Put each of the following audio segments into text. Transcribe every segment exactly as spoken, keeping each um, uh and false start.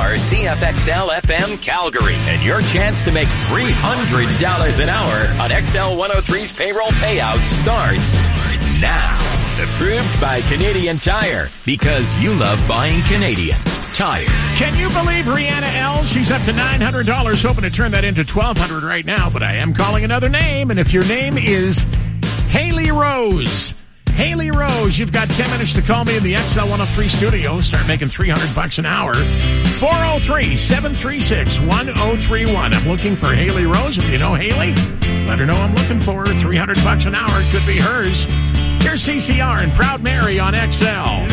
are C F X L F M Calgary. And your chance to make three hundred dollars an hour on X L one oh three's payroll payout starts now. Approved by Canadian Tire, because you love buying Canadian Tire. Can you believe Rihanna L? She's up to nine hundred dollars, hoping to turn that into twelve hundred dollars right now, but I am calling another name, and if your name is Haley Rose, Haley Rose, you've got ten minutes to call me in the X L one oh three studio. Start making three hundred bucks an hour. four oh three, seven three six, one oh three one. I'm looking for Haley Rose. If you know Haley, let her know I'm looking for her. three hundred bucks an hour. It could be hers. Here's C C R and Proud Mary on X L.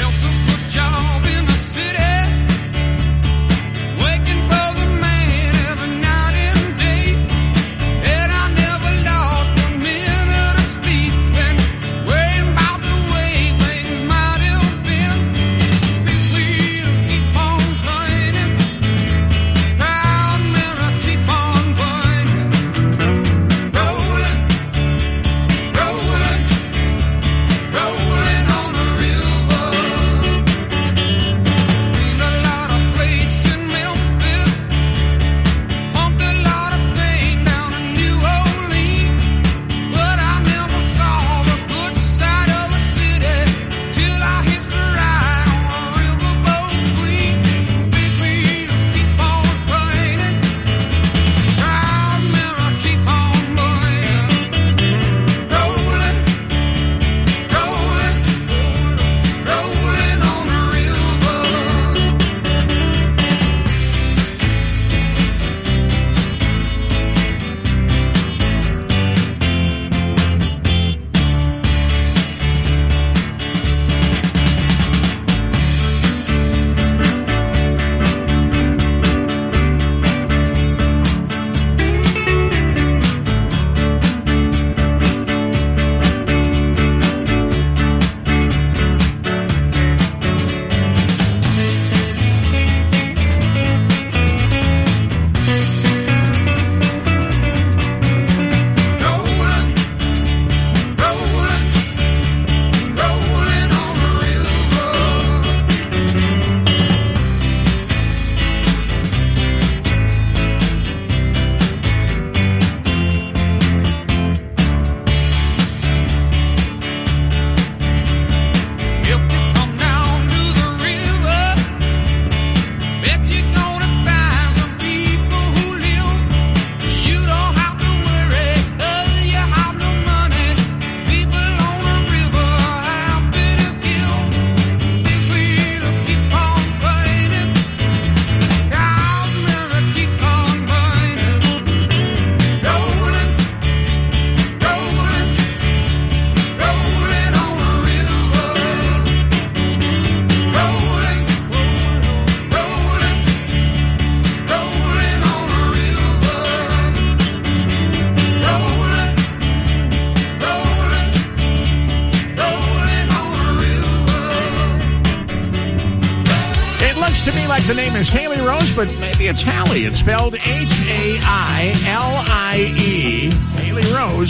The name is Haley Rose, but maybe it's Hallie. It's spelled H A I L I E. Haley Rose.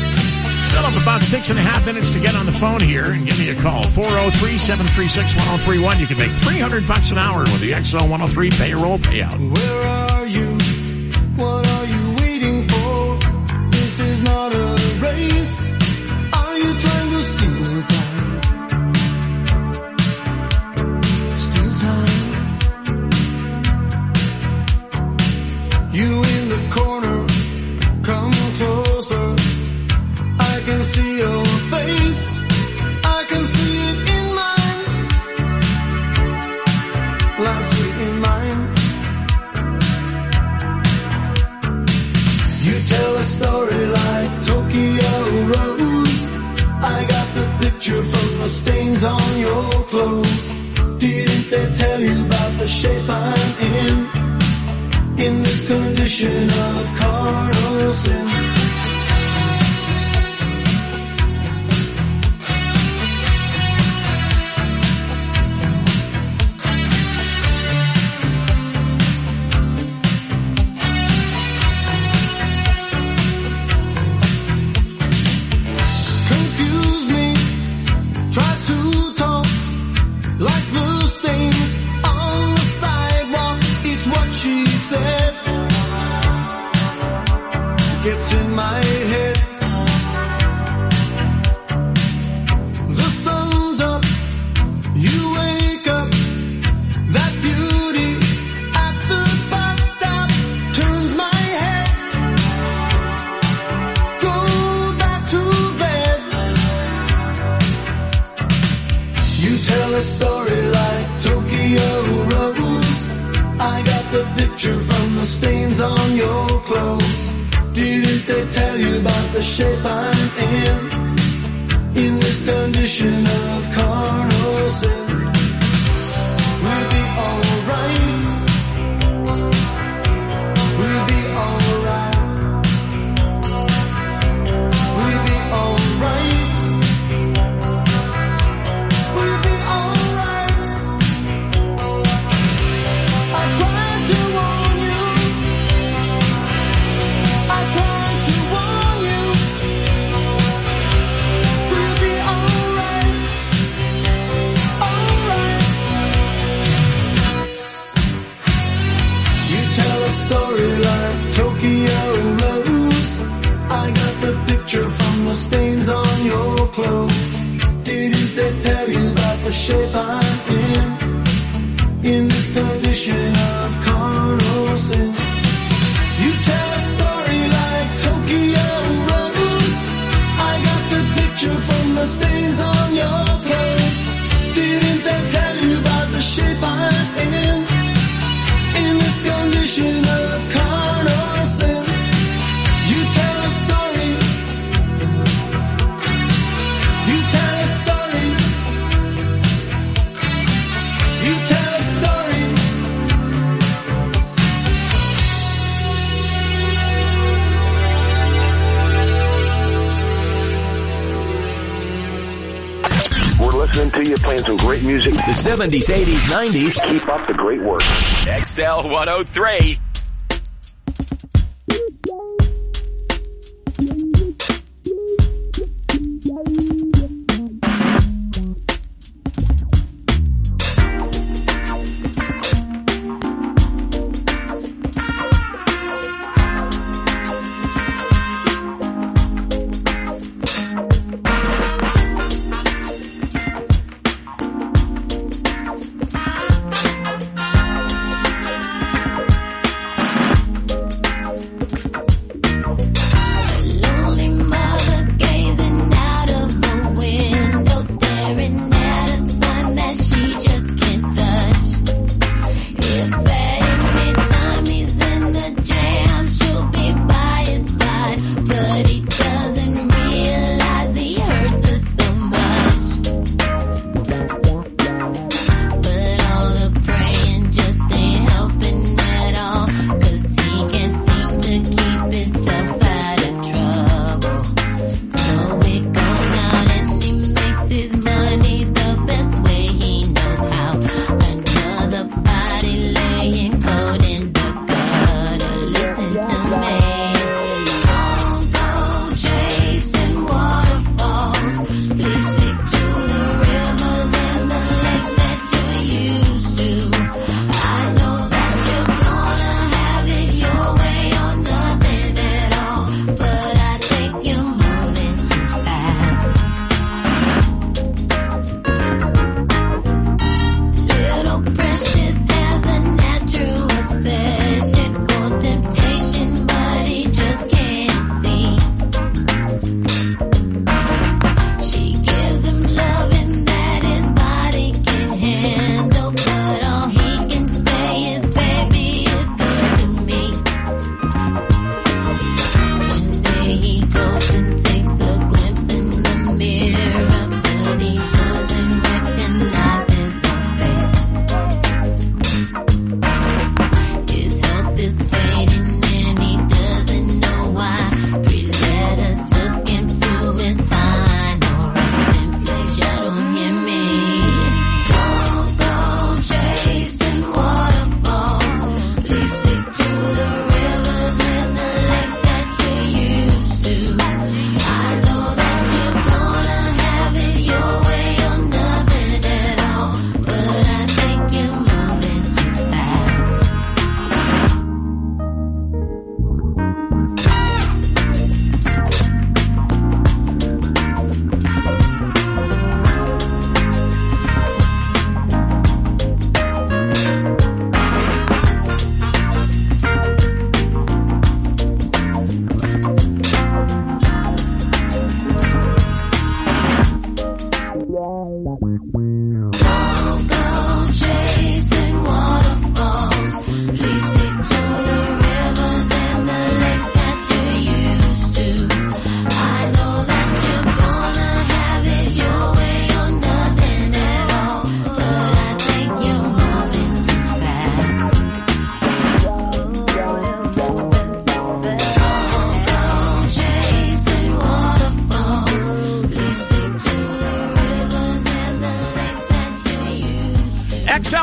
Still have about six and a half minutes to get on the phone here and give me a call. four oh three, seven three six, one oh three one. You can make three hundred bucks an hour with the X L one oh three payroll payout. Where are you? What are you waiting for? This is not a race. Are you trying to steal time? Steal time. You in the corner, come closer. I can see your face. I can see it in mine. I see it in mine. You tell a story like Tokyo Rose. I got the picture from the stains on your clothes. Didn't they tell you about the shape I'm in? In this condition of carnal sin. Confuse me, try to talk like the stains on the sidewalk. It's picture from the stains on your clothes? Didn't they tell you about the shape I'm in? In this condition of carnal sin, we'll be alright. We'll be alright. We'll be alright. We'll be alright. I tried to warn you. I tried to warn you. We'll be alright. Alright. You tell a story like Tokyo Rose. I got the picture from the stains on your clothes. Didn't they tell you about the shape I'm in? In this condition of carnal sin. You tell a story like Tokyo Rose. I got the picture from the stains on your clothes. Didn't they tell you about the shape I'm in? In this condition of carnal sin. You tell a story. You tell a story. You tell a story. We're listening to you, playing some great music. The seventies, eighties, nineties. Keep up the great work. X L one oh three.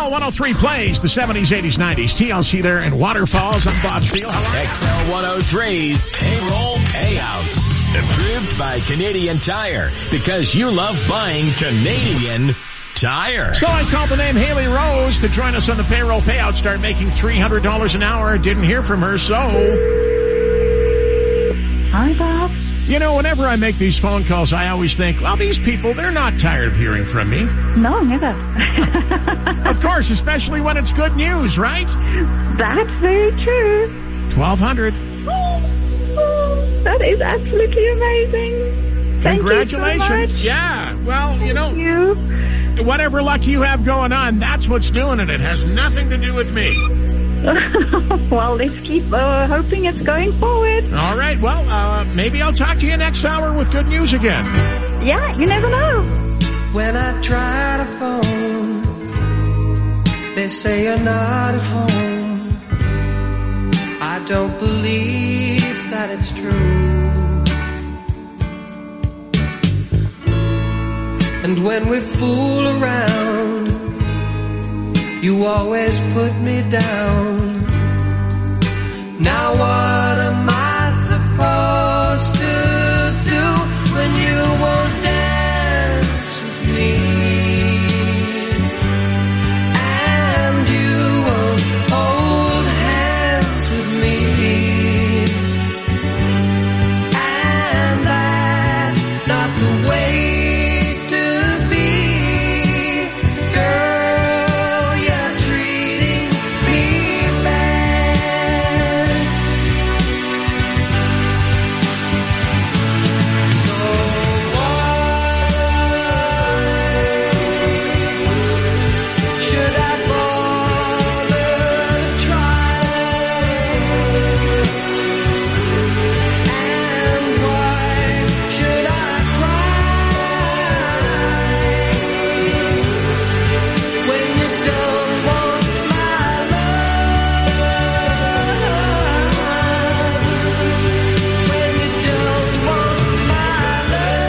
L one oh three plays the seventies, eighties, nineties. T L C there and Waterfalls. I'm Bob Steele. X L one oh three's Payroll Payout. Approved by Canadian Tire, because you love buying Canadian Tire. So I called the name Haley Rose to join us on the payroll payout, start making three hundred dollars an hour. Didn't hear from her, so... Hi, Bob. You know, whenever I make these phone calls, I always think, well, these people, they're not tired of hearing from me. No, never. Of course, especially when it's good news, right? That's very true. twelve hundred. Oh, that is absolutely amazing. Thank Congratulations. You so much. Yeah. Well, you know, you. whatever luck you have going on, that's what's doing it. It has nothing to do with me. Well, let's keep uh, hoping it's going forward. All right. Well, uh, maybe I'll talk to you next hour with good news again. Yeah, you never know. When I try to phone, they say you're not at home. I don't believe that it's true. And when we fool around, you always put me down. Now what am I supposed to do when you won't dance with me? And you won't hold hands with me. And that's not the way to be, girl. You're treating me bad. So why should I bother to try? And why should I cry when you don't want my love? When you don't want my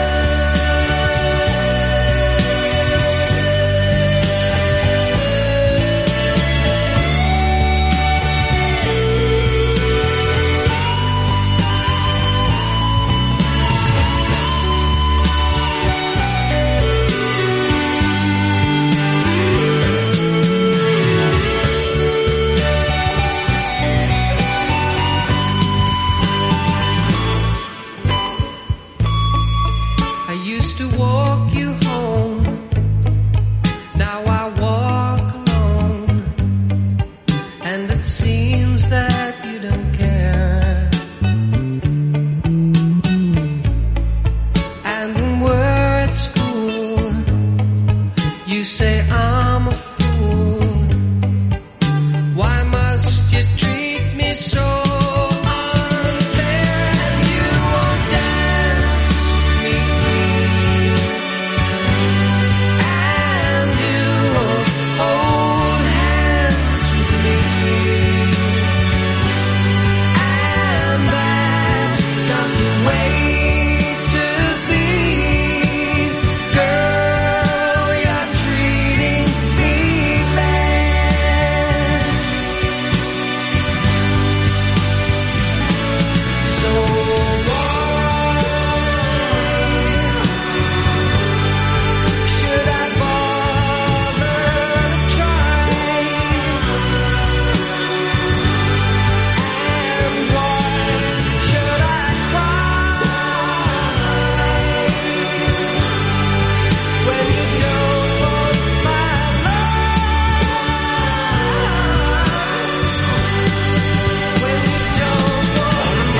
I used to walk you home. Now I walk alone. And it seems that you don't care. And when we're at school, you say I'm a fool. Why must you treat me so unfair? And you won't dance with me. And you won't hold hands with me. And that's not the way to be, girl. You're treating me bad. So why should I bother to try? And why should I cry when you don't want my love? When you don't want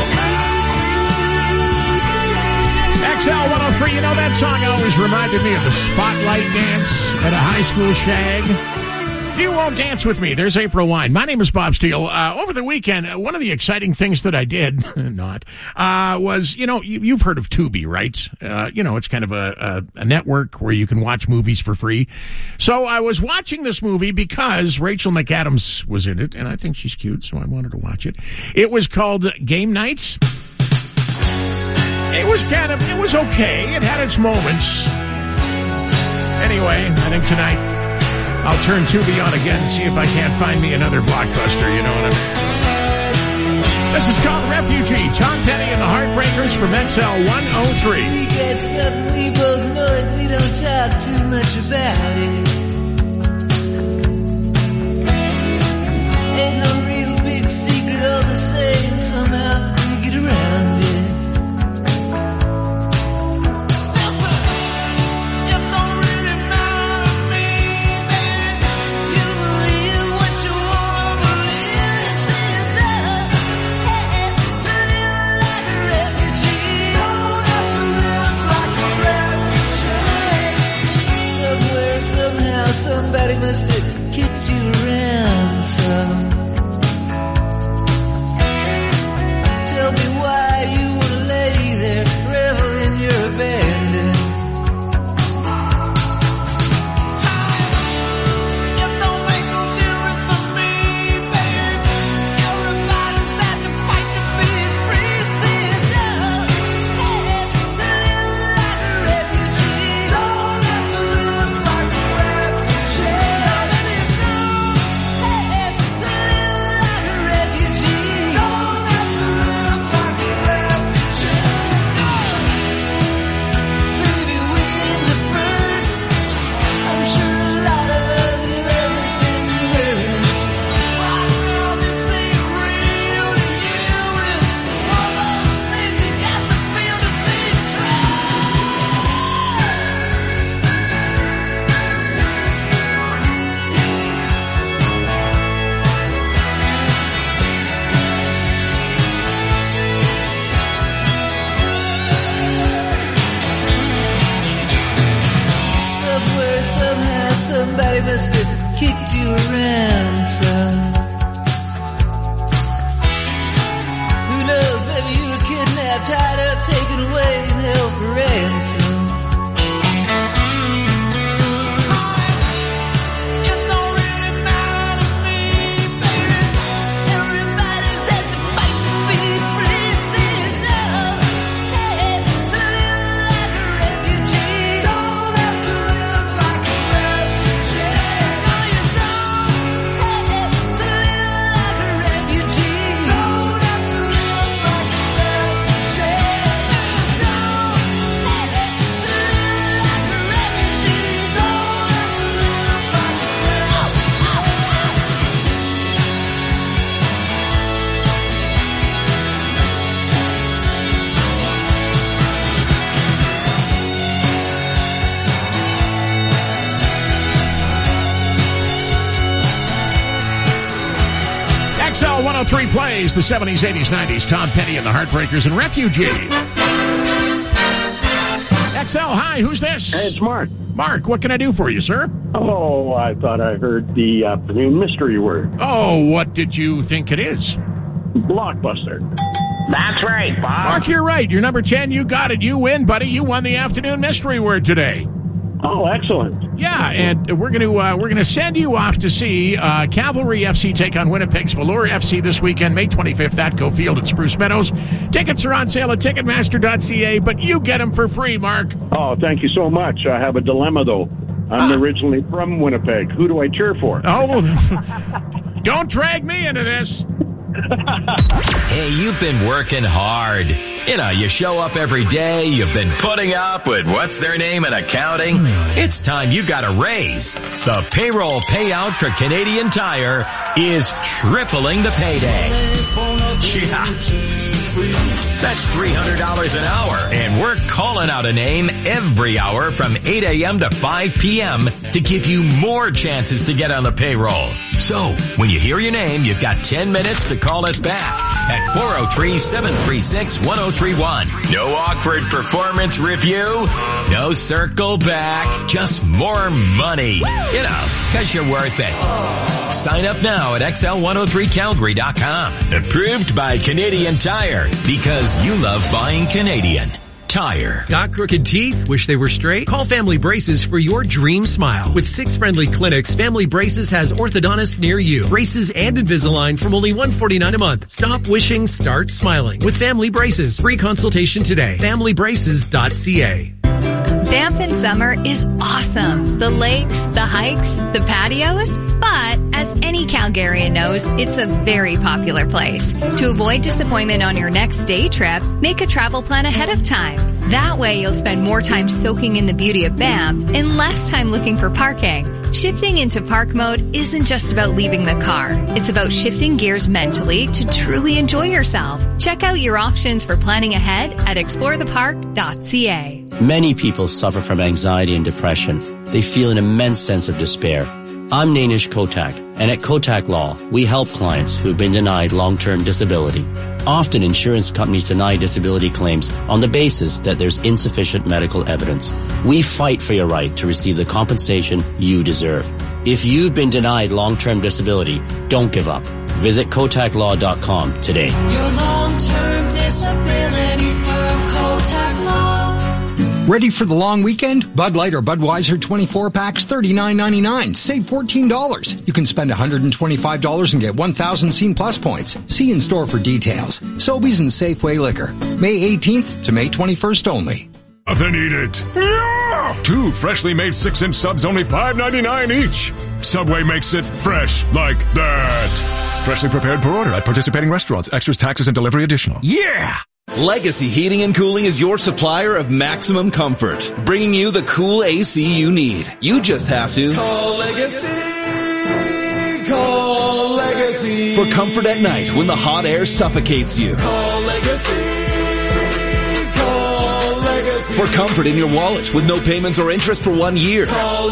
X L one oh three, you know, that song always reminded me of the Spotlight dance at a high school shag. You won't dance with me. There's April Wine. My name is Bob Steele. Uh, over the weekend, uh, one of the exciting things that I did, not, uh, was, you know, you, you've heard of Tubi, right? Uh, you know, it's kind of a, a, a network where you can watch movies for free. So I was watching this movie because Rachel McAdams was in it, and I think she's cute, so I wanted to watch it. It was called Game Nights. It was kind of, it was okay. It had its moments. Anyway, I think tonight I'll turn Tubi on again and see if I can't find me another Blockbuster, you know what I mean? This is called Refugee. Tom Petty and the Heartbreakers from X L one oh three. We get something, we both know it, we don't talk too much about it. Ain't no real big secret, all the same, somehow we get around it. Somebody must have kicked you around some. Tell me why you wanna lay there, revel in your abandon. It don't make no difference for me, baby. Everybody's had to fight to be free. See it now, to live like a refugee. Don't have to live like a refugee. Somebody must have kicked you around some. Who knows, maybe you were kidnapped, tied up, taken away, and held for ransom. It don't really matter to me, baby. Everybody's had to fight to be free. See it now, hey, to live like a refugee. Don't have to live like a refugee. No, you don't, hey, to live like a refugee. Don't have to live like a refugee. No, you don't, hey, to live like a refugee. Don't have to live like a refugee. X L one oh three plays the seventies, eighties, nineties. Tom Petty and the Heartbreakers and Refugees. X L, hi, who's this? Hey, it's Mark. Mark, what can I do for you, sir? Oh, I thought I heard the afternoon mystery word. Oh, what did you think it is? Blockbuster. That's right, Bob. Mark, you're right. You're number ten. You got it. You win, buddy. You won the afternoon mystery word today. Oh, excellent. Yeah, and we're going to uh, we're going to send you off to see uh, Cavalry F C take on Winnipeg's Velour F C this weekend, May twenty-fifth at Go Field at Spruce Meadows. Tickets are on sale at Ticketmaster dot c a, but you get them for free, Mark. Oh, thank you so much. I have a dilemma, though. I'm Ah. originally from Winnipeg. Who do I cheer for? Oh, don't drag me into this. Hey, you've been working hard. You know, you show up every day, you've been putting up with what's their name in accounting. It's time you got a raise. The payroll payout for Canadian Tire is tripling the payday. Yeah. That's three hundred dollars an hour, and we're calling out a name every hour from eight a.m. to five p.m. to give you more chances to get on the payroll. So, when you hear your name, you've got ten minutes to call us back at four oh three, seven three six, one oh three one. No awkward performance review, no circle back, just more money. You know, cause you're worth it. Sign up now at X L one oh three Calgary dot com. Approved by Canadian Tire, because you love buying Canadian Tire. Got crooked teeth? Wish they were straight? Call Family Braces for your dream smile. With six friendly clinics, Family Braces has orthodontists near you. Braces and Invisalign from only one hundred forty-nine dollars a month. Stop wishing, start smiling. With Family Braces. Free consultation today. family braces dot c a. Banff in summer is awesome. The lakes, the hikes, the patios. But as any Calgarian knows, it's a very popular place. To avoid disappointment on your next day trip, make a travel plan ahead of time. That way you'll spend more time soaking in the beauty of Banff and less time looking for parking. Shifting into park mode isn't just about leaving the car. It's about shifting gears mentally to truly enjoy yourself. Check out your options for planning ahead at explore the park dot c a. Many people suffer from anxiety and depression. They feel an immense sense of despair. I'm Nainish Kotak, and at Kotak Law, we help clients who've been denied long-term disability. Often insurance companies deny disability claims on the basis that there's insufficient medical evidence. We fight for your right to receive the compensation you deserve. If you've been denied long-term disability, don't give up. Visit kotak law dot com today. Your long-term disability firm, Kotak Law. Ready for the long weekend? Bud Light or Budweiser twenty-four packs, thirty-nine ninety-nine. Save fourteen dollars. You can spend one hundred twenty-five dollars and get one thousand Scene Plus points. See in store for details. Sobeys and Safeway Liquor. May eighteenth to May twenty-first only. Nothing eat it. Yeah! Two freshly made six-inch subs, only five ninety-nine each. Subway makes it fresh like that. Freshly prepared per order at participating restaurants. Extras, taxes, and delivery additional. Yeah! Legacy Heating and Cooling is your supplier of maximum comfort, bringing you the cool A C you need. You just have to Call Legacy. Call Legacy. for comfort at night when the hot air suffocates you. Call Legacy. Call Legacy. For comfort in your wallet with no payments or interest for one year. Call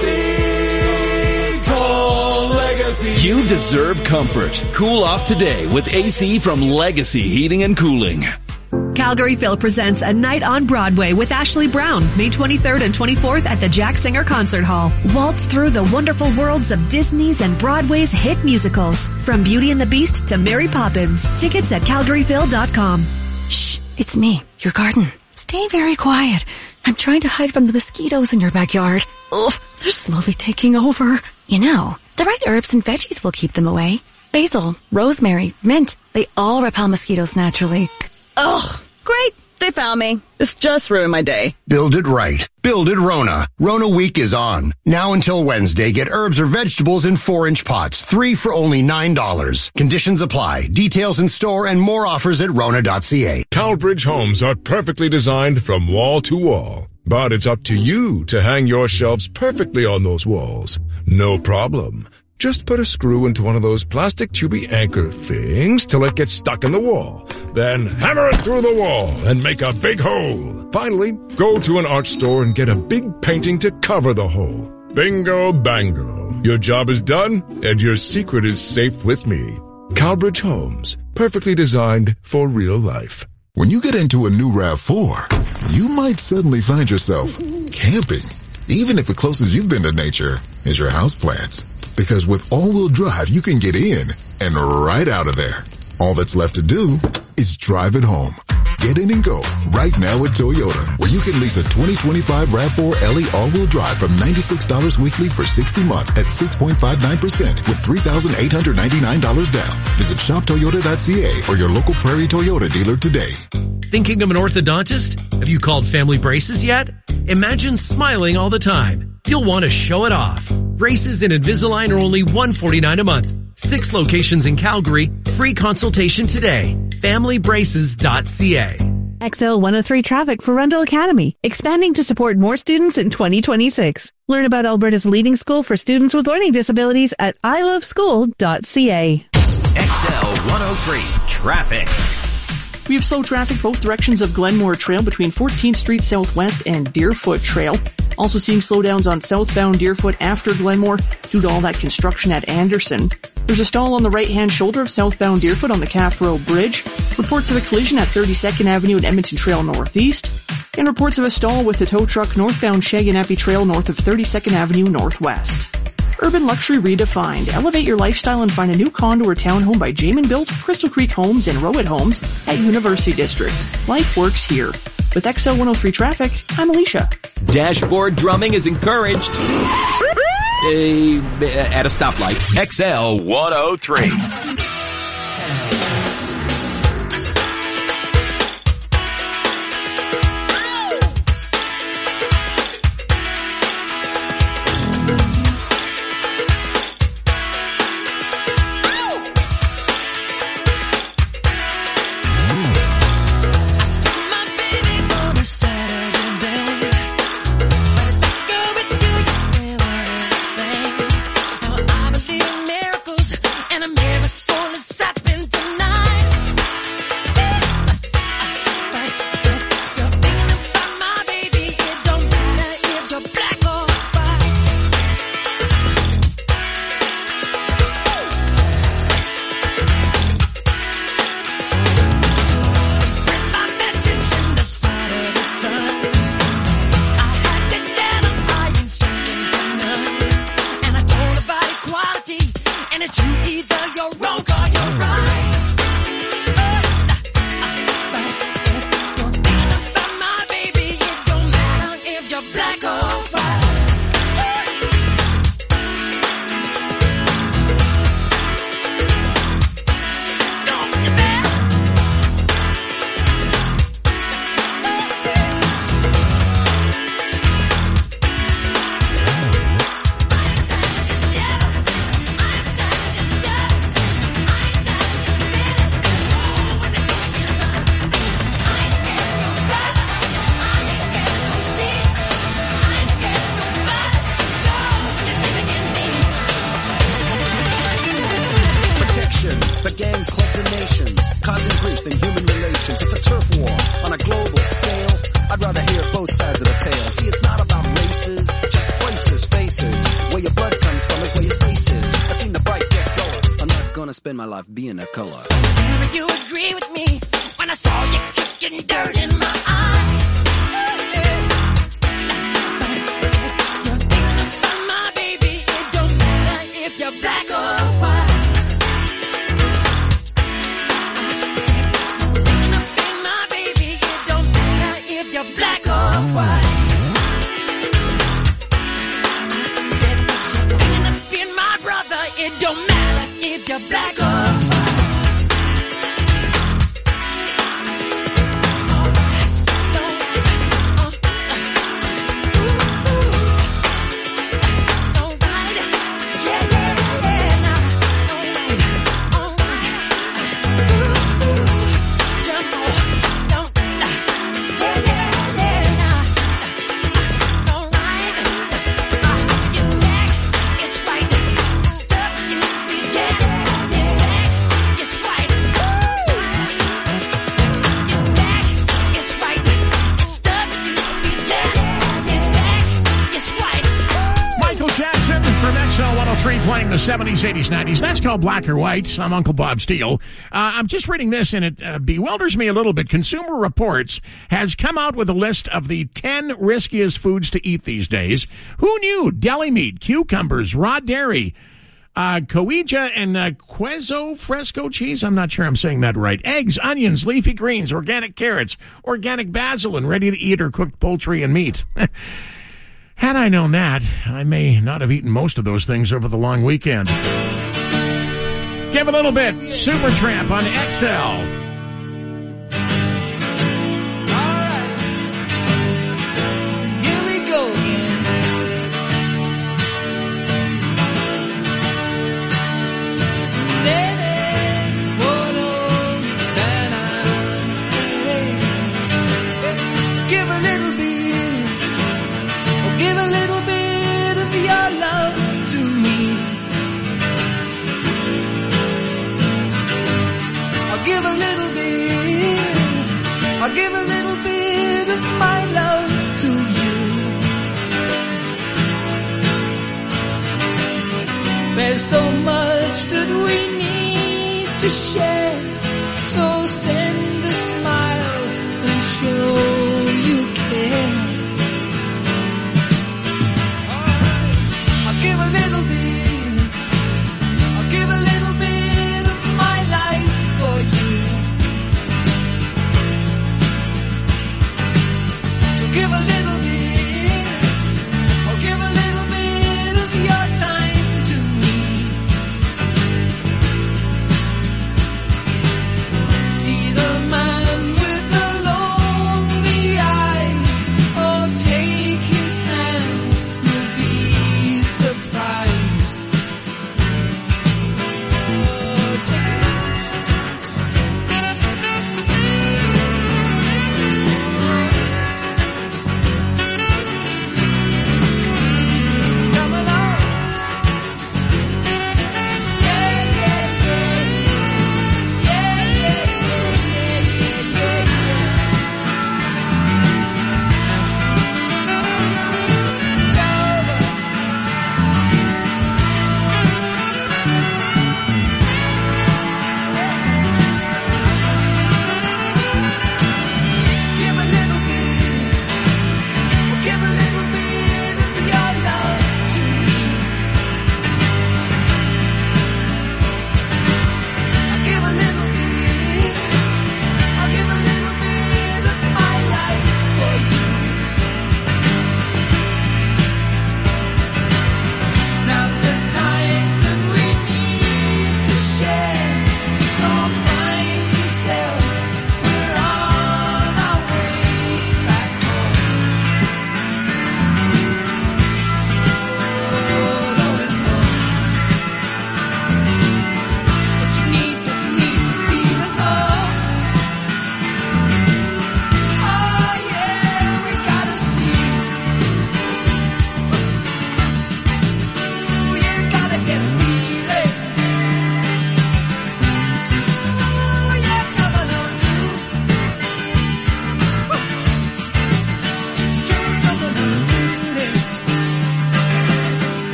Legacy. Call Legacy. You deserve comfort. Cool off today with A C from Legacy Heating and Cooling. Calgary Phil presents A Night on Broadway with Ashley Brown, May twenty-third and twenty-fourth at the Jack Singer Concert Hall. Waltz through the wonderful worlds of Disney's and Broadway's hit musicals, from Beauty and the Beast to Mary Poppins. Tickets at calgary phil dot com. Shh, it's me, your garden. Stay very quiet. I'm trying to hide from the mosquitoes in your backyard. Ugh, they're slowly taking over. You know, the right herbs and veggies will keep them away. Basil, rosemary, mint, they all repel mosquitoes naturally. Ugh, great. They found me. This just ruined my day. Build it right. Build it Rona. Rona Week is on. Now until Wednesday, get herbs or vegetables in four-inch pots. Three for only nine dollars. Conditions apply. Details in store and more offers at rona dot c a. Calbridge homes are perfectly designed from wall to wall. But it's up to you to hang your shelves perfectly on those walls. No problem. Just put a screw into one of those plastic tubey anchor things till it gets stuck in the wall. Then hammer it through the wall and make a big hole. Finally, go to an art store and get a big painting to cover the hole. Bingo bango. Your job is done and your secret is safe with me. Calbridge Homes. Perfectly designed for real life. When you get into a new RAV four, you might suddenly find yourself camping. Even if the closest you've been to nature is your houseplants. Because with all-wheel drive, you can get in and right out of there. All that's left to do is drive it home. Get in and go right now at Toyota, where you can lease a twenty twenty-five RAV four L E all-wheel drive from ninety-six dollars weekly for sixty months at six point five nine percent with three thousand eight hundred ninety-nine dollars down. Visit shop toyota dot c a or your local Prairie Toyota dealer today. Thinking of an orthodontist? Have you called Family Braces yet? Imagine smiling all the time. You'll want to show it off. Braces and Invisalign are only one hundred forty-nine dollars a month. Six locations in Calgary. Free consultation today. family braces dot c a. X L one oh three traffic for Rundle Academy, expanding to support more students in twenty twenty-six. Learn about Alberta's leading school for students with learning disabilities at i love school dot c a. X L one oh three traffic. We have slow traffic both directions of Glenmore Trail between fourteenth Street Southwest and Deerfoot Trail. Also seeing slowdowns on southbound Deerfoot after Glenmore due to all that construction at Anderson. There's a stall on the right-hand shoulder of southbound Deerfoot on the Calf Road Bridge. Reports of a collision at thirty-second Avenue and Edmonton Trail Northeast. And reports of a stall with a tow truck northbound Shaganappi Trail north of thirty-second Avenue Northwest. Urban Luxury Redefined. Elevate your lifestyle and find a new condo or townhome by Jamin Built, Crystal Creek Homes, and Rowett Homes at University District. Life works here. With X L one oh three Traffic, I'm Alicia. Dashboard drumming is encouraged. Uh, at a stoplight. X L one oh three. The gangs, clubs, and nations, causing grief in human relations. It's a turf war on a global scale. I'd rather hear both sides of the tale. See, it's not about races, just places, faces. Where your blood comes from is where your space is. I've seen the bright get duller. I'm not gonna spend my life being a color. Tell me you agree with me when I saw you kicking dirt in my eye. You're thinking about my baby. It don't matter if you're black or white. You're thinking about my baby. It don't matter if you're black or white. Said you're thinking of being my brother. It don't matter if you're black or white. Playing the seventies, eighties, nineties. That's called Black or White. I'm Uncle Bob Steele. Uh, I'm just reading this, and it uh, bewilders me a little bit. Consumer Reports has come out with a list of the ten riskiest foods to eat these days. Who knew? Deli meat, cucumbers, raw dairy, uh, coija and uh, queso fresco cheese. I'm not sure I'm saying that right. Eggs, onions, leafy greens, organic carrots, organic basil, and ready-to-eat or cooked poultry and meat. Had I known that, I may not have eaten most of those things over the long weekend. Give a little bit. Supertramp on X L. Give a little bit, I'll give a little bit of my love to you. There's so much that we need to share, so send a smile and show you care. I'll give a little bit, I'll give a little bit of my life for you. So give a little bit, or give a little bit of your time to me. See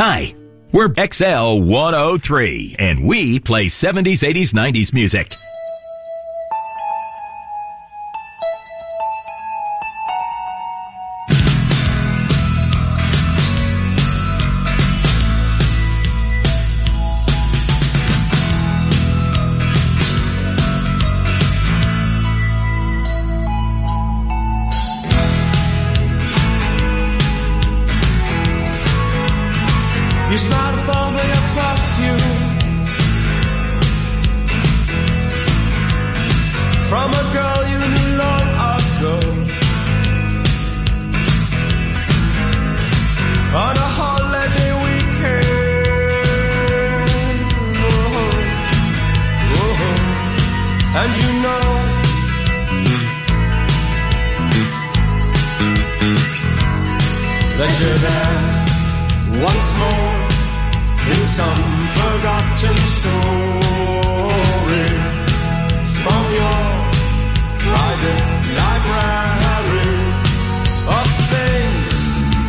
Hi, we're X L one oh three, and we play seventies, eighties, nineties music. You smiled upon me your perfume from a girl you knew long ago. On a holiday weekend, oh, oh, and you know that you're there once more in some forgotten story from your private library of things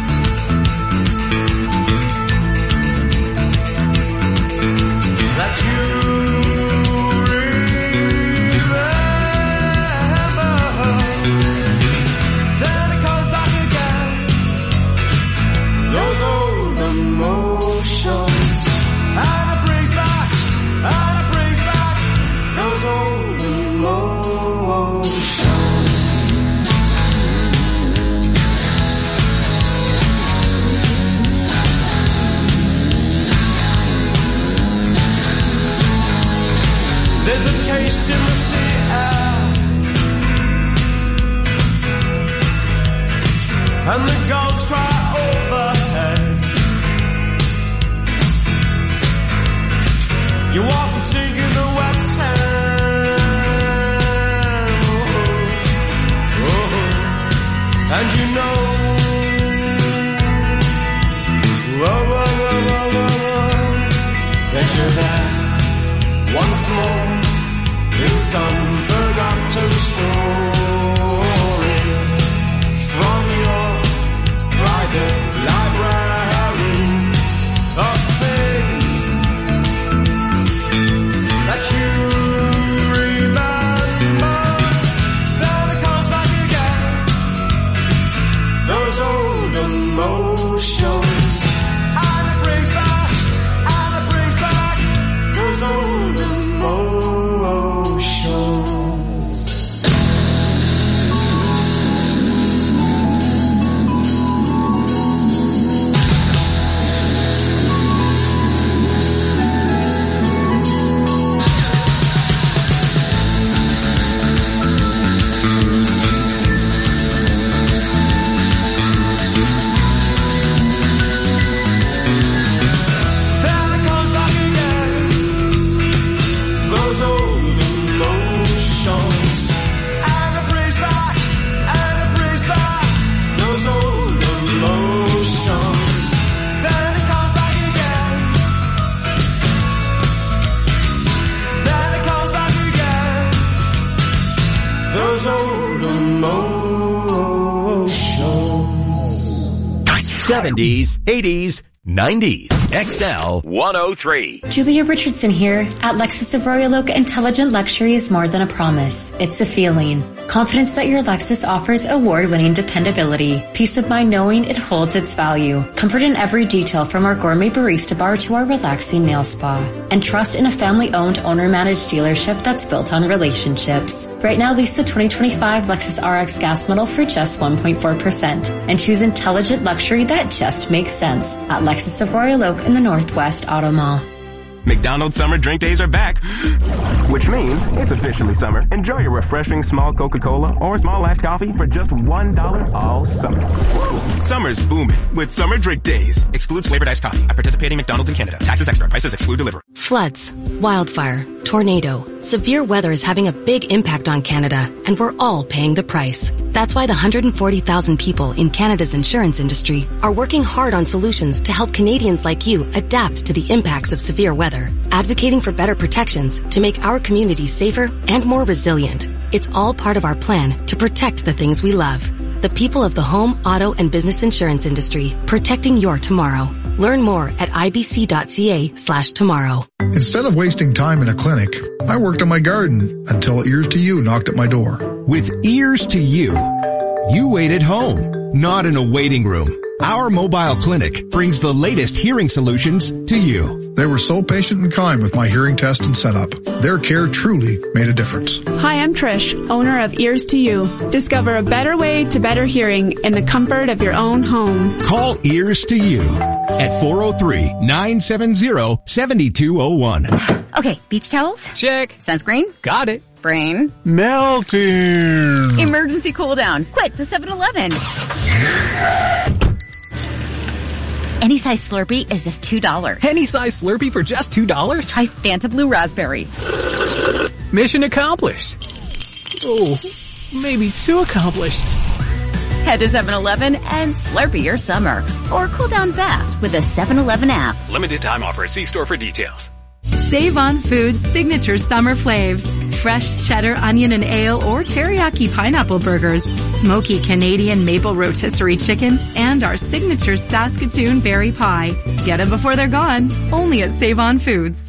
that you remember. Then it comes back again, those old emotions. And it brings back, and it brings back those old emotions. There's a taste in the sea air, and the gulls cry overhead. You walk and sink in the wet sand, oh, oh, and you know, whoa, whoa, whoa, whoa, whoa, that you're there once more in some forgotten story from your private library of things that you remember. Then it comes back again, those old emotions. And it brings back, and it brings back those old emotions. seventies, eighties, nineties. X L one oh three. Julia Richardson here. At Lexus of Royal Oak, intelligent luxury is more than a promise. It's a feeling. Confidence that your Lexus offers award-winning dependability. Peace of mind knowing it holds its value. Comfort in every detail from our gourmet barista bar to our relaxing nail spa. And trust in a family-owned, owner-managed dealership that's built on relationships. Right now, lease the twenty twenty-five Lexus R X gas model for just one point four percent. And choose intelligent luxury that just makes sense at Lexus of Royal Oak in the Northwest Auto Mall. McDonald's summer drink days are back, which means it's officially summer. Enjoy your refreshing small Coca-Cola or small iced coffee for just one dollar all summer. Woo! Summer's booming with summer drink days. Excludes flavored iced coffee at participating McDonald's in Canada. Taxes extra. Prices exclude delivery. Floods, wildfire, tornado. Severe weather is having a big impact on Canada, and we're all paying the price. That's why the one hundred forty thousand people in Canada's insurance industry are working hard on solutions to help Canadians like you adapt to the impacts of severe weather, advocating for better protections to make our communities safer and more resilient. It's all part of our plan to protect the things we love. The people of the home, auto, and business insurance industry, protecting your tomorrow. Learn more at ibc.ca slash tomorrow. Instead of wasting time in a clinic, I worked on my garden until Ears to You knocked at my door. With Ears to You, you wait at home, not in a waiting room. Our mobile clinic brings the latest hearing solutions to you. They were so patient and kind with my hearing test and setup. Their care truly made a difference. Hi, I'm Trish, owner of Ears to You. Discover a better way to better hearing in the comfort of your own home. Call Ears to You at four oh three, nine seven zero, seven two oh one. Okay, beach towels? Check. Sunscreen? Got it. Brain? Melting. Emergency cool down. Quick to seven eleven. Any size Slurpee is just two dollars. Any size Slurpee for just two dollars? Try Fanta Blue Raspberry. Mission accomplished. Oh, maybe too accomplished. Head to seven eleven and Slurpee your summer. Or cool down fast with the seven eleven app. Limited time offer. See store for details. Save on Foods signature summer flavs. Fresh cheddar, onion, and ale or teriyaki pineapple burgers. Smoky Canadian maple rotisserie chicken. And our signature Saskatoon berry pie. Get them before they're gone. Only at Save on Foods.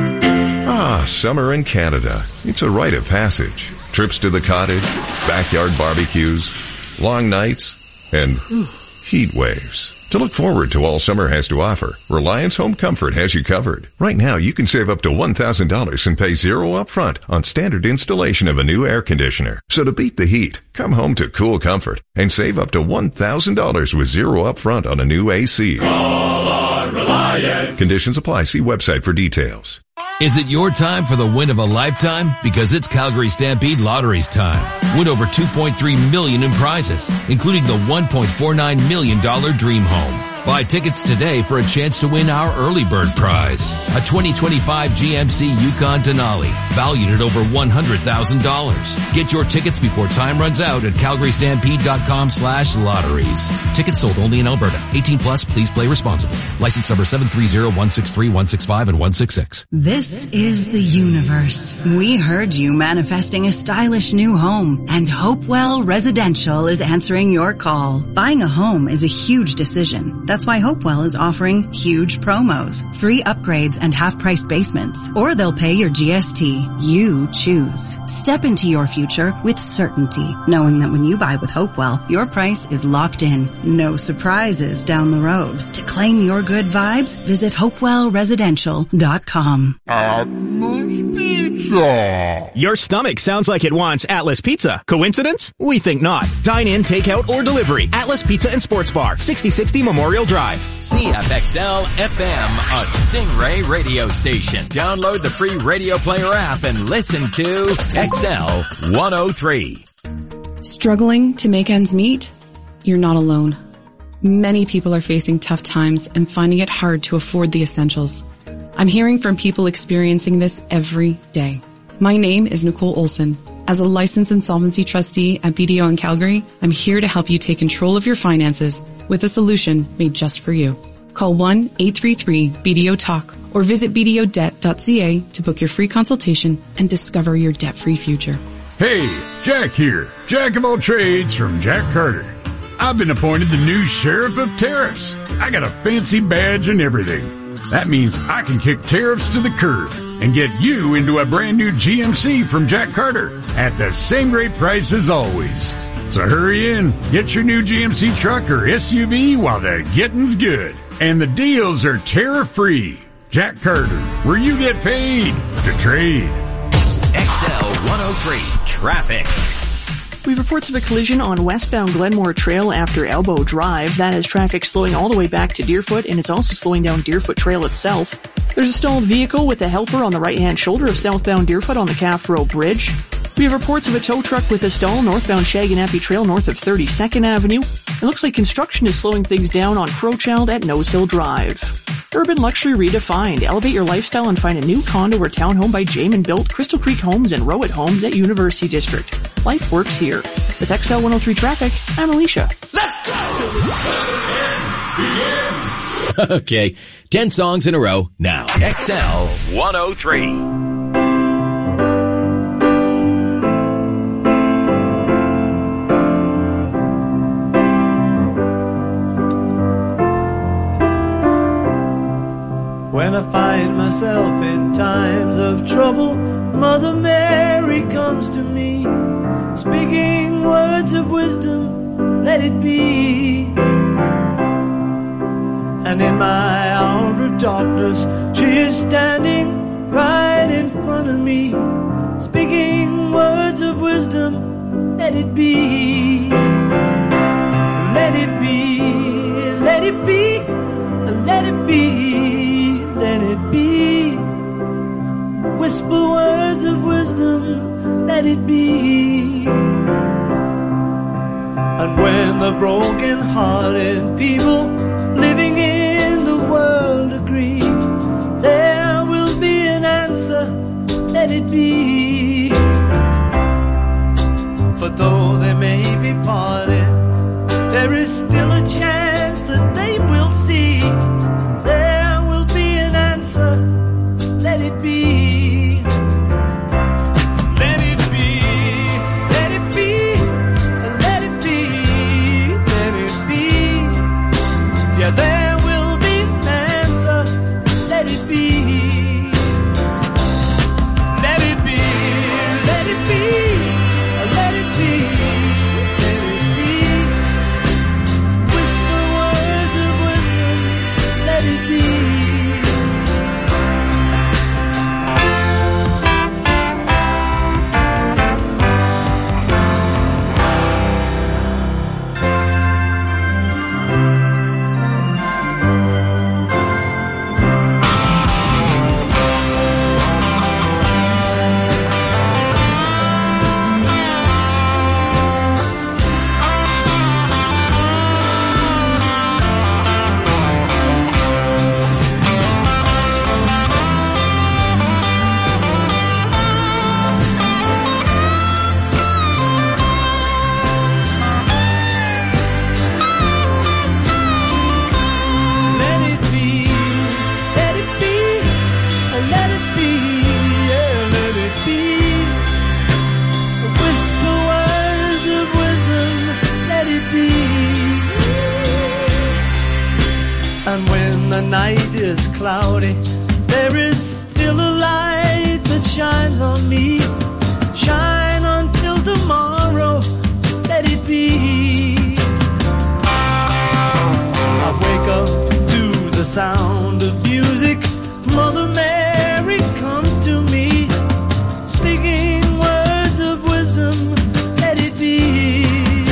Ah, summer in Canada. It's a rite of passage. Trips to the cottage, backyard barbecues, long nights, and heat waves. To look forward to all summer has to offer, Reliance Home Comfort has you covered. Right now, you can save up to one thousand dollars and pay zero upfront on standard installation of a new air conditioner. So to beat the heat, come home to cool comfort and save up to one thousand dollars with zero upfront on a new A C. Call on Reliance. Conditions apply. See website for details. Is it your time for the win of a lifetime? Because it's Calgary Stampede Lottery's time. Win over two point three million dollars in prizes, including the one point four nine million dollars Dream Home. Buy tickets today for a chance to win our early bird prize, a twenty twenty-five G M C Yukon Denali, valued at over one hundred thousand dollars. Get your tickets before time runs out at calgarystampede.com slash lotteries. Tickets sold only in Alberta. eighteen plus, please play responsibly. License number seven three zero, one six three, one six five and one six six. This is the universe. We heard you manifesting a stylish new home, and Hopewell Residential is answering your call. Buying a home is a huge decision. That's why Hopewell is offering huge promos, free upgrades and half-price basements, or they'll pay your G S T. You choose. Step into your future with certainty, knowing that when you buy with Hopewell, your price is locked in. No surprises down the road. To claim your good vibes, visit hopewell residential dot com. Atlas Pizza. Your stomach sounds like it wants Atlas Pizza. Coincidence? We think not. Dine in, takeout, or delivery. Atlas Pizza and Sports Bar, sixty sixty Memorial Drive. C F X L F M, a Stingray radio station. Download the free Radio Player app and listen to X L one oh three. Struggling to make ends meet? You're not alone. Many people are facing tough times and finding it hard to afford the essentials. I'm hearing from people experiencing this every day. My name is Nicole Olson. As a licensed insolvency trustee at B D O in Calgary, I'm here to help you take control of your finances with a solution made just for you. Call one eight three three B D O talk or visit b d o debt dot c a to book your free consultation and discover your debt-free future. Hey, Jack here. Jack of all trades from Jack Carter. I've been appointed the new sheriff of tariffs. I got a fancy badge and everything. That means I can kick tariffs to the curb and get you into a brand new G M C from Jack Carter at the same great price as always. So hurry in, get your new G M C truck or S U V while the getting's good. And the deals are tariff-free. Jack Carter, where you get paid to trade. X L one oh three, traffic. We have reports of a collision on westbound Glenmore Trail after Elbow Drive. That is traffic slowing all the way back to Deerfoot, and it's also slowing down Deerfoot Trail itself. There's a stalled vehicle with a helper on the right-hand shoulder of southbound Deerfoot on the Calf Row Bridge. We have reports of a tow truck with a stall northbound Shaganappy Trail north of thirty-second Avenue. It looks like construction is slowing things down on Crowchild at Nose Hill Drive. Urban luxury redefined. Elevate your lifestyle and find a new condo or townhome by Jamin Built, Crystal Creek Homes, and Rowett Homes at University District. Life works here. With X L one oh three Traffic, I'm Alicia. Let's go! Okay, ten songs in a row now. X L one oh three. When I find myself in times of trouble, Mother Mary comes to me, speaking words of wisdom, let it be. And in my hour of darkness, she is standing right in front of me, speaking words of wisdom, let it be. Let it be, let it be, let it be, let it be. Whisper words of wisdom, let it be. And when the broken-hearted people living in the world agree, there will be an answer, let it be. For though they may be parted, there is still a chance that they will see. There will be an answer, let it be. Let it be, let it be, let it be, let it be. Yeah, there will be an answer, let it be. Let it be, let it be, let it be, let it be. Whisper words of wisdom, let it be. Night is cloudy, there is still a light that shines on me. Shine until tomorrow, let it be. I wake up to the sound of music. Mother Mary comes to me, speaking words of wisdom, let it be.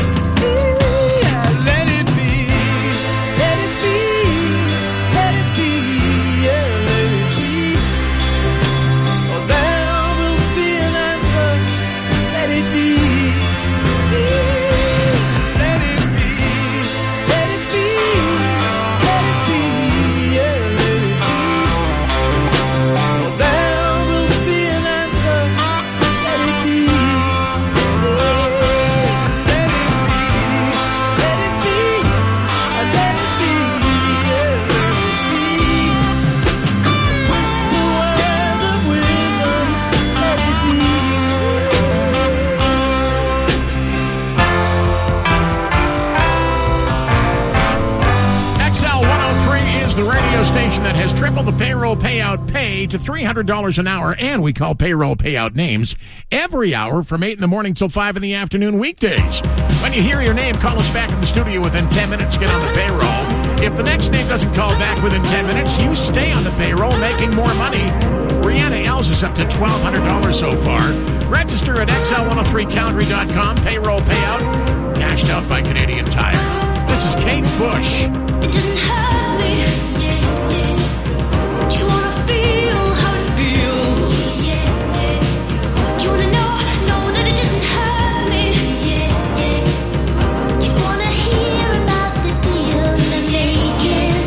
Station that has tripled the payroll payout pay to three hundred dollars an hour, and we call payroll payout names every hour from eight in the morning till five in the afternoon weekdays. When you hear your name, call us back in the studio within ten minutes, get on the payroll. If the next name doesn't call back within ten minutes, you stay on the payroll making more money. Rihanna L's is up to twelve hundred dollars so far. Register at X L one oh three Calgary dot com. Payroll payout cashed out by Canadian Tire. This is Kate Bush. It doesn't hurt me. Yeah, yeah. Do you wanna feel how it feels? Yeah, yeah. Do you wanna know, know that it doesn't hurt me? Yeah, yeah. Do you wanna hear about the deal they're making?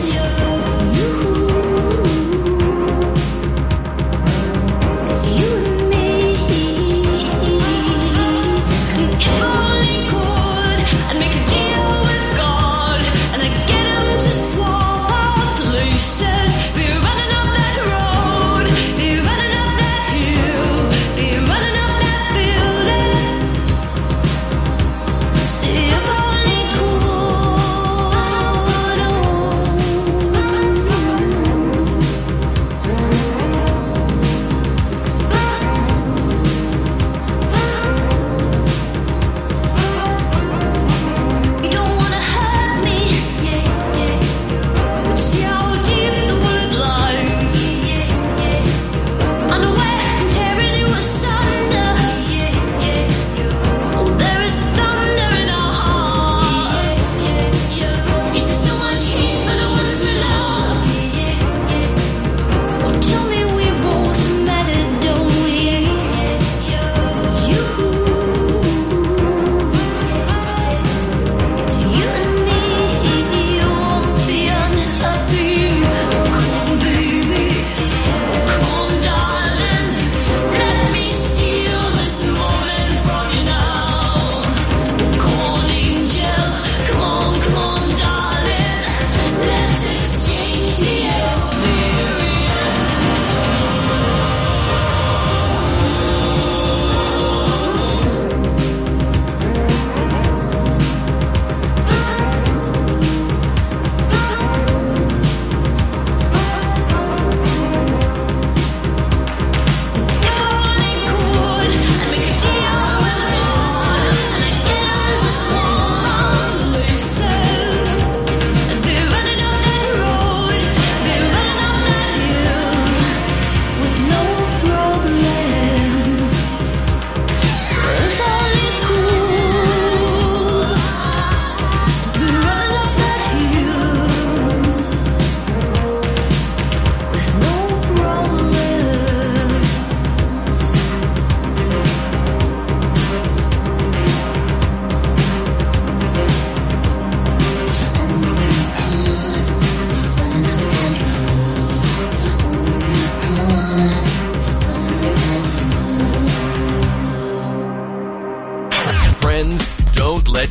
Ooh. It's you and me. And if I only could, I'd make a deal with God, and I'd get it.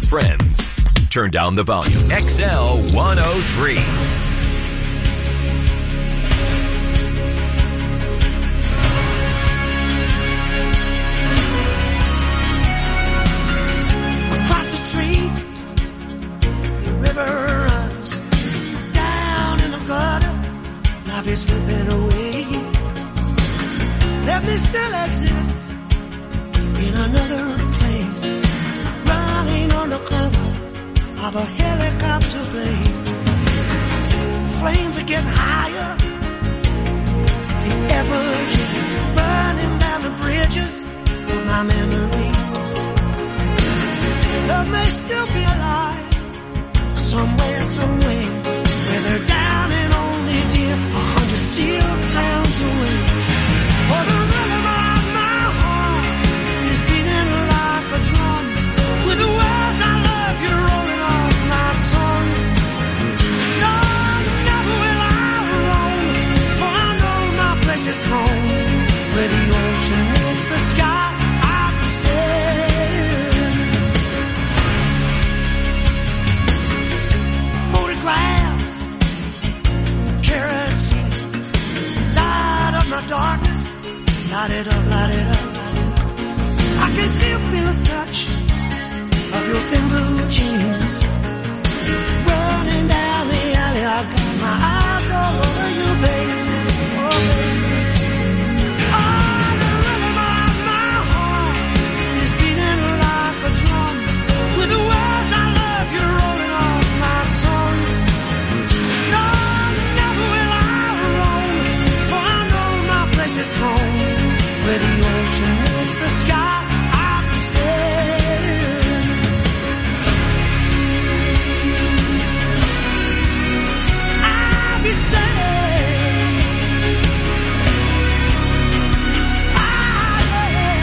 friends. Turn down the volume. X L one oh three. Across the street, the river runs down in the gutter. Life is slipping away. Let me still exist in another place, running on the cover of a helicopter blade. Flames are getting higher in efforts, burning down the bridges of my memory. Love may still be alive somewhere, somewhere, where they're down and only dear a hundred steel towns away. For the rhythm of my heart is beating like a drum, with the words I love you rolling off my tongue. No, never will I roam, for I know my place is home, where the ocean meets the sky. I'm sailing. Photographs, kerosene, light up my darkness. Light it up, light it up, light it up. I can still feel a touch of your thin blue jeans. Running down the alley, I got my eyes all over you, baby. Oh, baby. Oh, the rhythm of my heart is beating like a drum, with the words I love you rolling off my tongue. No, never will I roam, for I know my place is home, where the ocean meets the sky. I'm sailing. I'll be sailing. Ah, yeah.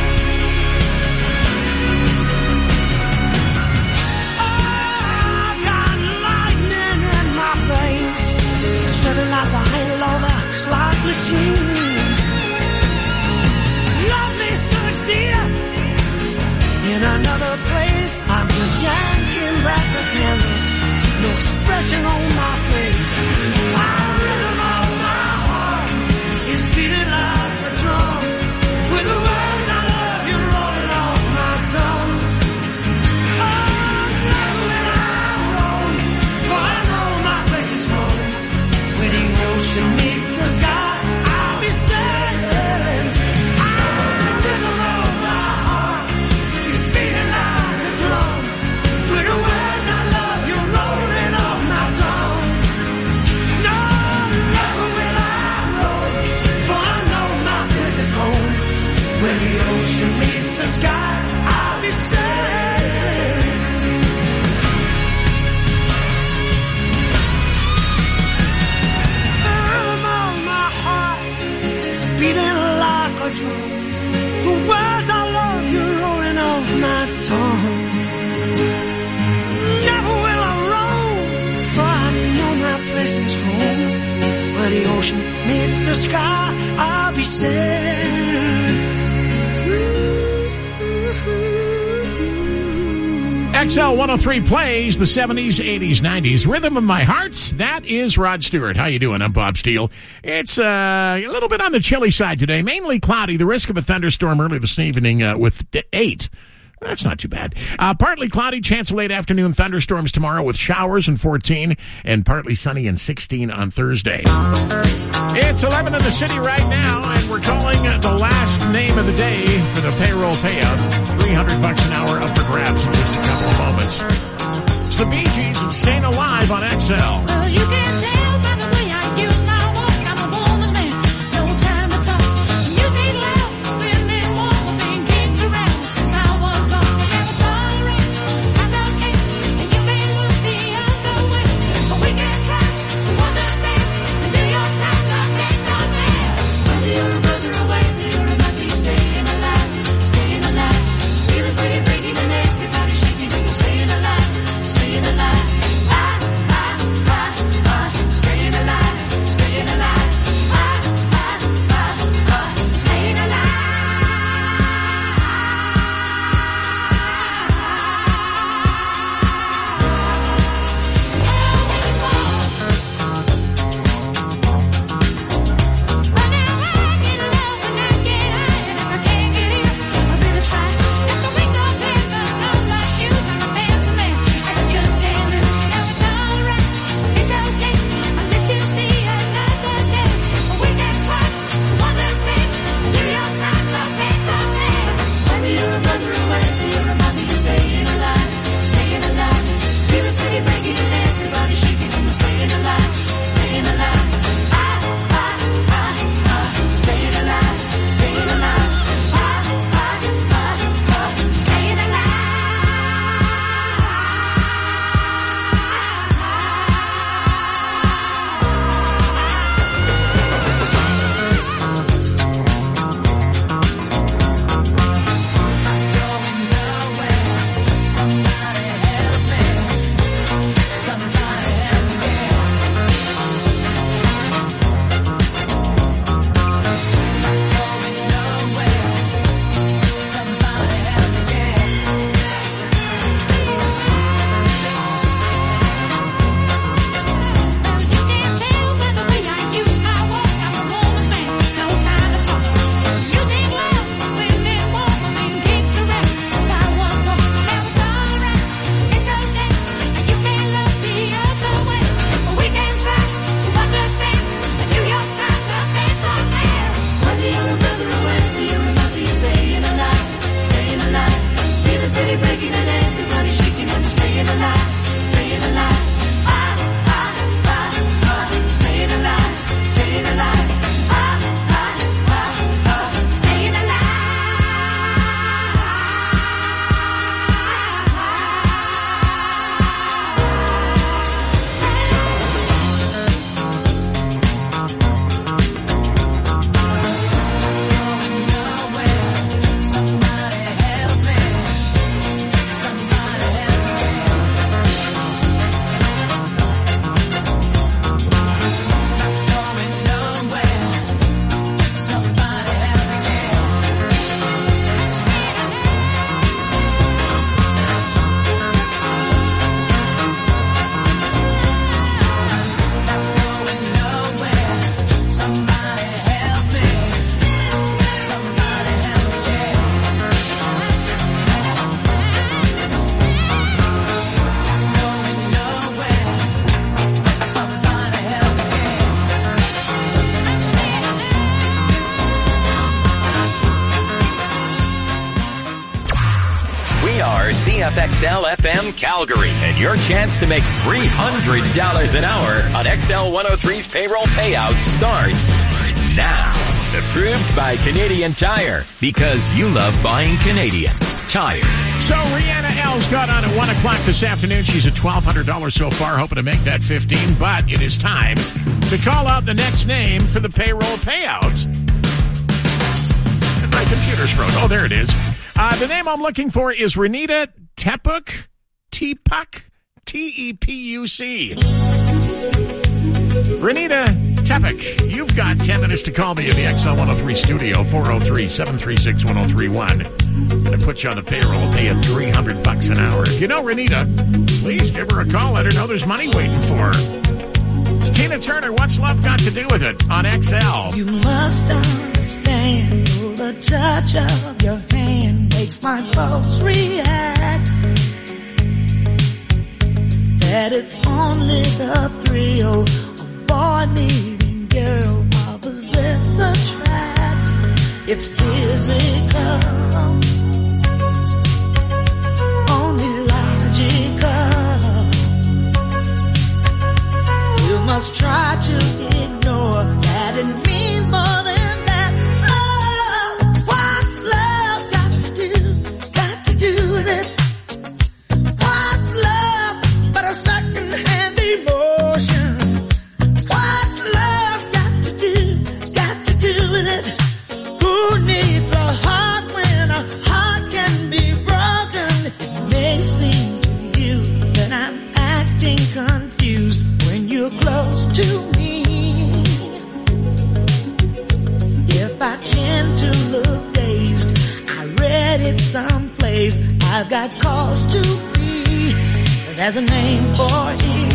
Oh, I've got lightning in my veins, spreading like the halo of a slot machine. Love may still exist in another place. I'm just yanking back the handle, no expression on my face. My rhythm of my heart is beating like a drum, with the words I love you rolling off my tongue. Oh, never will I roam, for I know my place is home, where the ocean meets the sky. I'll be sailing. Where the ocean meets the sky, I'll be sailing. The rhythm of my heart is beating like a drum. The words I love you rolling off my tongue. Never will I roam, for I know my place is home. Where the ocean meets the sky, I'll be sailing. X L one oh three plays the seventies, eighties, nineties. Rhythm of My Heart. That is Rod Stewart. How you doing? I'm Bob Steele. It's uh, a little bit on the chilly side today. Mainly cloudy. The risk of a thunderstorm early this evening uh, with eight. That's not too bad. Uh, partly cloudy, chance of late afternoon thunderstorms tomorrow with showers and fourteen, and partly sunny and sixteen on Thursday. It's eleven in the city right now, and we're calling the last name of the day for the payroll payout. three hundred bucks an hour up for grabs in just a couple of moments. It's the Bee Gees and Staying Alive on X L. Well, you can tell by the way I use my walk, I'm a woman's man, no time to talk. Music loud, women walk, I've been kicked around since I was born. I never tolerate, that's okay, and you may look the other way, but we can try to understand and do your time like ain't no man. Whether you're a brother away, you're a lucky staying alive, staying alive. Feel the city breaking and everybody shaking, staying alive, staying alive. I, I, I, I. W F X L F M Calgary and your chance to make three hundred dollars an hour on X L one oh three's payroll payout starts now. Approved by Canadian Tire, because you love buying Canadian Tire. So Rihanna L's got on at one o'clock this afternoon. She's at twelve hundred dollars so far, hoping to make that fifteen, but it is time to call out the next name for the payroll payout. And my computer's froze. Oh, there it is. Uh, the name I'm looking for is Renita Tepuk, T-Puck, T E P U C. Renita Tepuk, you've got ten minutes to call me in the X L one oh three studio, four oh three, seven three six, one oh three one. I'm going to put you on the payroll, pay you three hundred bucks an hour. If you know Renita, please give her a call. Let her know there's money waiting for her. It's Tina Turner, What's Love Got to Do With It on X L. You must understand, the touch of your hand makes my pulse react. That it's only the thrill of boy meeting girl opposites attract. It's physical, only logical. You must try to ignore that it means more than that. Oh, what's love got to do, got to do with it? What's love but a second-hand emotion? What's love got to do, got to do with it? Who needs a heart when a heart can be broken? It may seem to you that I'm acting confused when you're close to me. If I tend to look dazed, I read it someplace, I've got cause to be. There's a name for it.